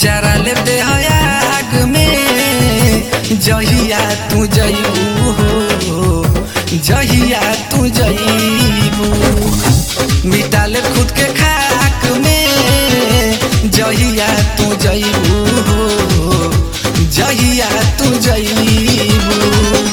जरा ले दे आग में जहिया तू जइबू हो, जहिया तू जइबू मिटा ले खुद के खाक में जहिया तू जइबू हो, जहिया तू जइबू।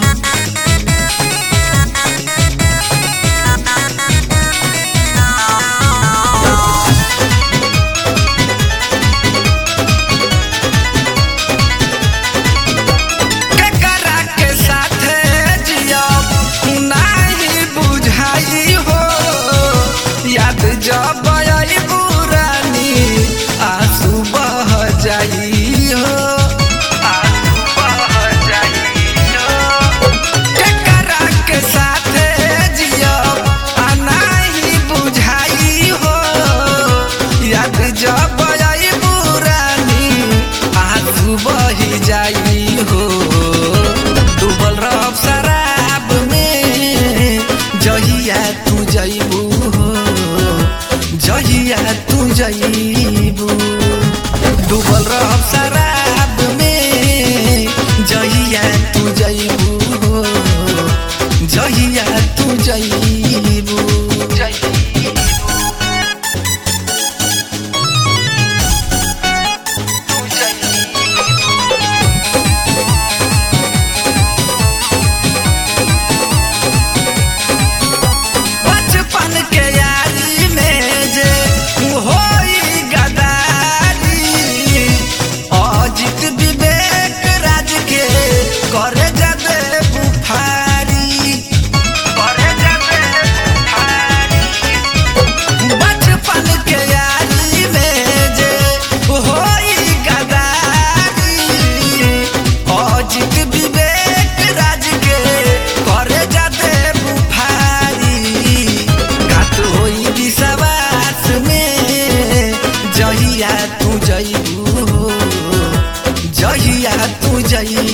जब आई पुरानी आंसू बह जाई हो, आंसू बह जाई हो। केकरा के साथे जियब नहीं बुझाई हो, याद जब आई पुरानी आंसू बही जाई हो। डूबल रहब शराब में जहिया तू जइबू हो, जहिया तू जइबू। डूबल रहब शराब में जहिया तू जइबू हो, जहिया तू जइबू। बचपन के यारी में जे होई गदारी, अजित विवेक राज के करे जाबे बुफारी, करे जाबे बुफारी। बचपन के यारी में जे होई गदारी, अजित विवेक राज के करे जाबे बुफारी। घात होई विश्वास में जहिया तू जइबू हो, जहिया तू जइबू।